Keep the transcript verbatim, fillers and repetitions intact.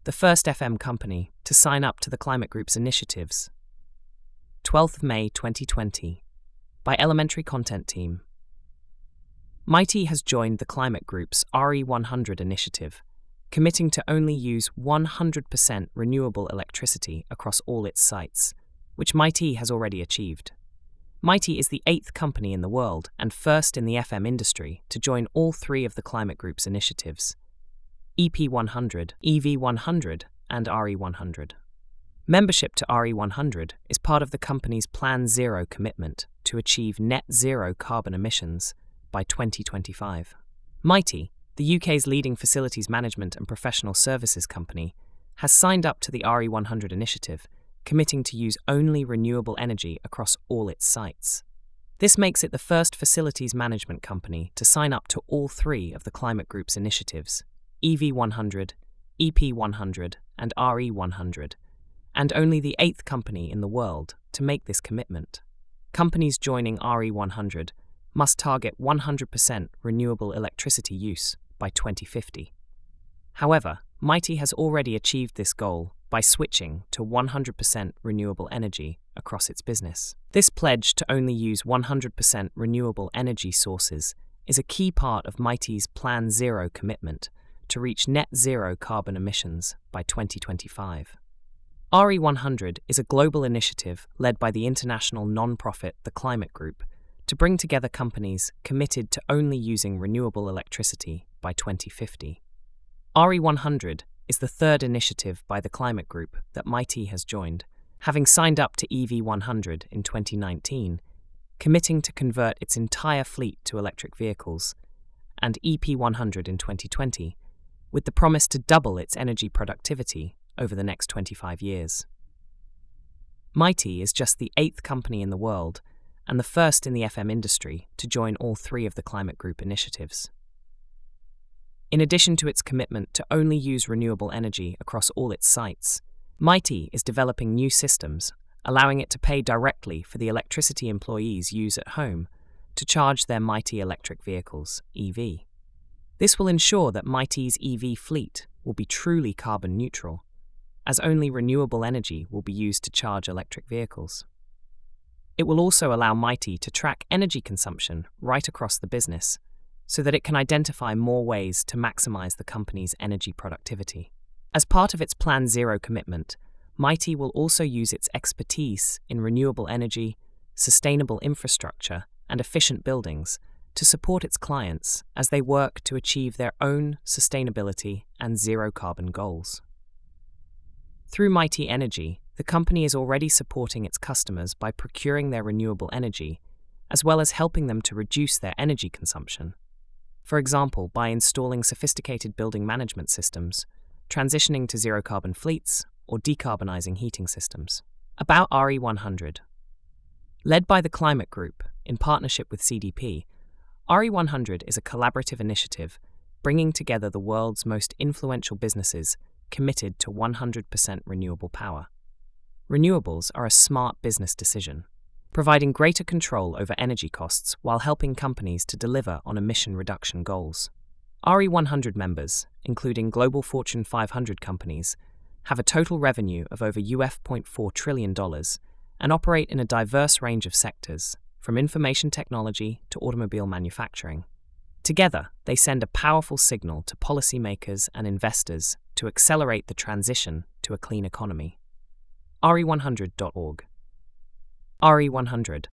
the first F M company to sign up to the Climate Group's initiatives. twelfth of May twenty twenty, by Elementary Content Team. Mitie has joined the Climate Group's R E one hundred initiative, committing to only use one hundred percent renewable electricity across all its sites, which Mitie has already achieved. Mitie is the eighth company in the world and first in the F M industry to join all three of the Climate Group's initiatives: E P one hundred, E V one hundred, and R E one hundred. Membership to R E one hundred is part of the company's Plan Zero commitment to achieve net zero carbon emissions by twenty twenty-five. Mitie, the U K's leading facilities management and professional services company, has signed up to the R E one hundred initiative, committing to use only renewable energy across all its sites. This makes it the first facilities management company to sign up to all three of the Climate Group's initiatives: E V one hundred, E P one hundred, and R E one hundred, and only the eighth company in the world to make this commitment. Companies joining R E one hundred must target one hundred percent renewable electricity use by twenty fifty. However, Mitie has already achieved this goal by switching to one hundred percent renewable energy across its business. This pledge to only use one hundred percent renewable energy sources is a key part of Mitie's Plan Zero commitment to reach net zero carbon emissions by twenty twenty-five. R E one hundred is a global initiative led by the international non-profit The Climate Group to bring together companies committed to only using renewable electricity by twenty fifty. R E one hundred is the third initiative by the Climate Group that Mitie has joined, having signed up to E V one hundred in twenty nineteen, committing to convert its entire fleet to electric vehicles, and E P one hundred in twenty twenty, with the promise to double its energy productivity over the next twenty-five years. Mitie is just the eighth company in the world and the first in the F M industry to join all three of the Climate Group initiatives. In addition to its commitment to only use renewable energy across all its sites, Mitie is developing new systems, allowing it to pay directly for the electricity employees use at home to charge their Mitie electric vehicles, E V. This will ensure that Mitie's E V fleet will be truly carbon neutral, as only renewable energy will be used to charge electric vehicles. It will also allow Mitie to track energy consumption right across the business, so that it can identify more ways to maximize the company's energy productivity. As part of its Plan Zero commitment, Mitie will also use its expertise in renewable energy, sustainable infrastructure, and efficient buildings to support its clients as they work to achieve their own sustainability and zero carbon goals. Through Mitie Energy, the company is already supporting its customers by procuring their renewable energy, as well as helping them to reduce their energy consumption. For example, by installing sophisticated building management systems, transitioning to zero-carbon fleets, or decarbonizing heating systems. About R E one hundred. Led by the Climate Group, in partnership with C D P, R E one hundred is a collaborative initiative bringing together the world's most influential businesses committed to one hundred percent renewable power. Renewables are a smart business decision, providing greater control over energy costs while helping companies to deliver on emission reduction goals. R E one hundred members, including global Fortune five hundred companies, have a total revenue of over U S zero point four trillion dollars and operate in a diverse range of sectors, from information technology to automobile manufacturing. Together, they send a powerful signal to policymakers and investors to accelerate the transition to a clean economy. R E one hundred dot org. R E one hundred,